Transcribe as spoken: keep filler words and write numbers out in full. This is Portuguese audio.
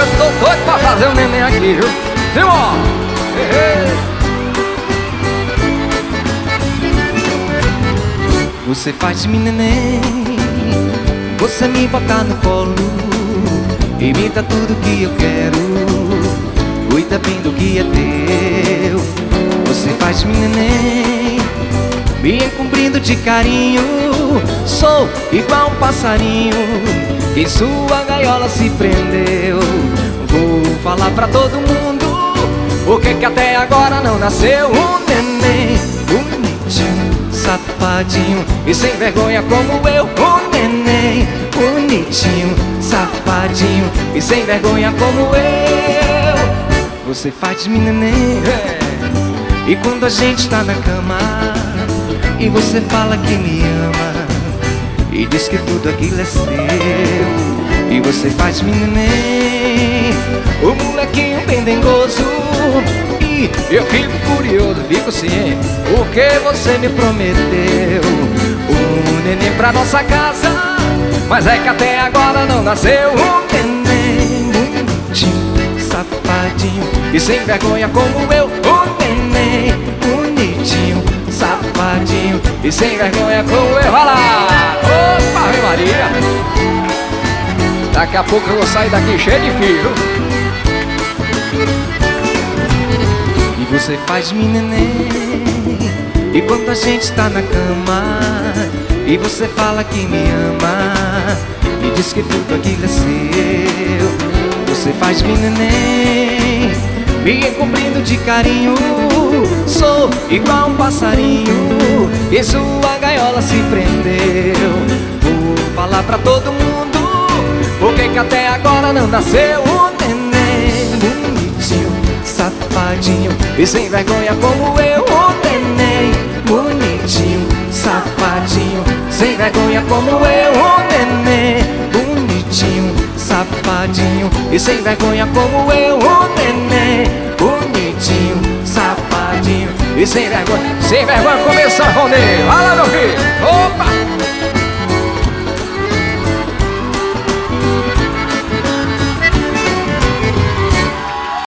eu tô doido pra fazer um neném aqui, viu? Simão! Você faz-me neném, você me bota no colo e me dá tudo que eu quero, cuida bem do que é teu. Você faz-me neném, me encobrindo de carinho, sou igual um passarinho que em sua gaiola se prendeu. Vou falar pra todo mundo por que que até agora não nasceu um neném bonitinho, safadinho e sem vergonha como eu. Um neném bonitinho, safadinho e sem vergonha como eu. Você faz-me neném, e quando a gente tá na cama e você fala que me ama e diz que tudo aquilo é seu, e você faz-me neném, o molequinho bem dengoso, e eu fico furioso, fico sim, porque você me prometeu um neném pra nossa casa, mas é que até agora não nasceu um neném bonitinho, safadinho e sem vergonha como eu. Um neném bonitinho, safadinho e sem vergonha como eu. Vai lá! Opa, Ave Maria! Daqui a pouco eu vou sair daqui cheio de fio. E você faz-me neném, e quando a gente tá na cama e você fala que me ama e diz que tudo aquilo é seu. Você faz-me neném, me encobrindo de carinho, sou igual um passarinho e sua gaiola se prendeu. Vou falar pra todo mundo por que que até agora não nasceu um neném bonitinho, safadinho e sem vergonha como eu. Um neném bonitinho, safadinho, sem vergonha como eu. Um neném bonitinho, safadinho e sem vergonha como eu. Um neném bonitinho, safadinho e sem vergonha. Sem vergonha como esse sanfoneiro. Olha lá, meu filho.